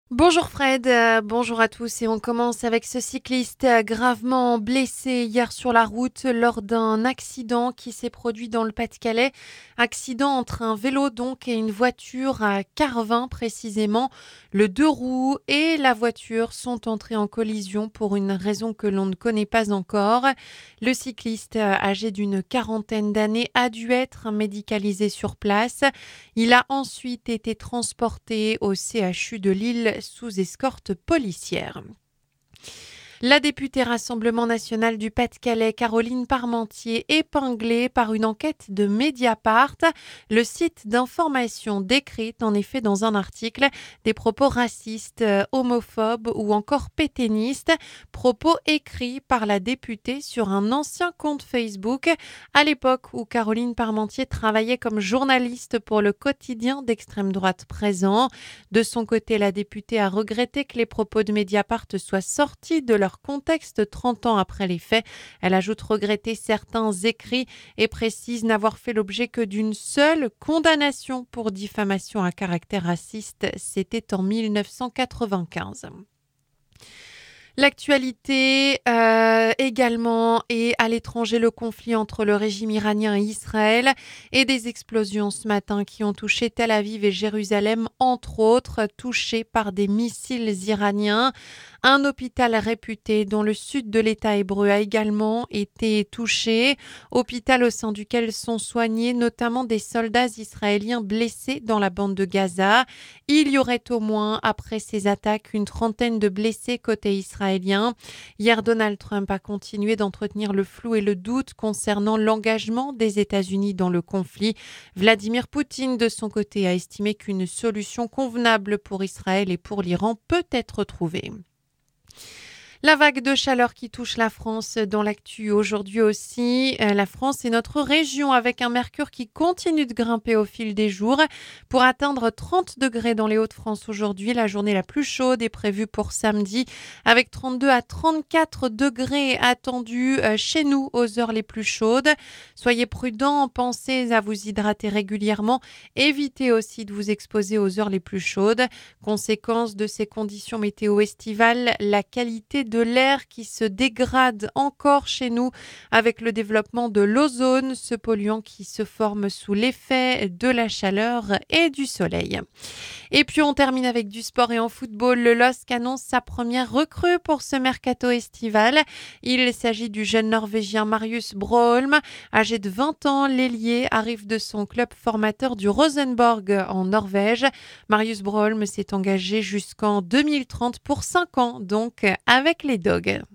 Bonjour Fred, bonjour à tous et on commence avec ce cycliste gravement blessé hier sur la route lors d'un accident qui s'est produit dans le Pas-de-Calais. Accident entre un vélo donc et une voiture à Carvin précisément. Le deux roues et la voiture sont entrés en collision pour une raison que l'on ne connaît pas encore. Le cycliste âgé d'une quarantaine d'années a dû être médicalisé sur place. Il a ensuite été transporté au CHU de Lille sous escorte policière. La députée Rassemblement national du Pas-de-Calais, Caroline Parmentier, épinglée par une enquête de Mediapart. Le site d'information décrit en effet dans un article des propos racistes, homophobes ou encore pétainistes, propos écrits par la députée sur un ancien compte Facebook à l'époque où Caroline Parmentier travaillait comme journaliste pour le quotidien d'extrême droite Présent. De son côté, la députée a regretté que les propos de Mediapart soient sortis de leur contexte 30 ans après les faits. Elle ajoute regretter certains écrits et précise n'avoir fait l'objet que d'une seule condamnation pour diffamation à caractère raciste. C'était en 1995. L'actualité également et à l'étranger le conflit entre le régime iranien et Israël et des explosions ce matin qui ont touché Tel Aviv et Jérusalem, entre autres touchées par des missiles iraniens. Un hôpital réputé dans le sud de l'État hébreu a également été touché, hôpital au sein duquel sont soignés notamment des soldats israéliens blessés dans la bande de Gaza. Il y aurait au moins, après ces attaques, une trentaine de blessés côté israélien. Hier, Donald Trump a continué d'entretenir le flou et le doute concernant l'engagement des États-Unis dans le conflit. Vladimir Poutine, de son côté, a estimé qu'une solution convenable pour Israël et pour l'Iran peut être trouvée. La vague de chaleur qui touche la France dans l'actu aujourd'hui aussi. La France est notre région avec un mercure qui continue de grimper au fil des jours pour atteindre 30 degrés dans les Hauts-de-France aujourd'hui. La journée la plus chaude est prévue pour samedi avec 32 à 34 degrés attendus chez nous aux heures les plus chaudes. Soyez prudents, pensez à vous hydrater régulièrement. Évitez aussi de vous exposer aux heures les plus chaudes. Conséquence de ces conditions météo estivales, la qualité de l'air qui se dégrade encore chez nous avec le développement de l'ozone, ce polluant qui se forme sous l'effet de la chaleur et du soleil. Et puis on termine avec du sport et en football. Le LOSC annonce sa première recrue pour ce mercato estival. Il s'agit du jeune Norvégien Marius Broholm. Âgé de 20 ans, l'ailier arrive de son club formateur du Rosenborg en Norvège. Marius Broholm s'est engagé jusqu'en 2030 pour 5 ans, donc avec les Dogs.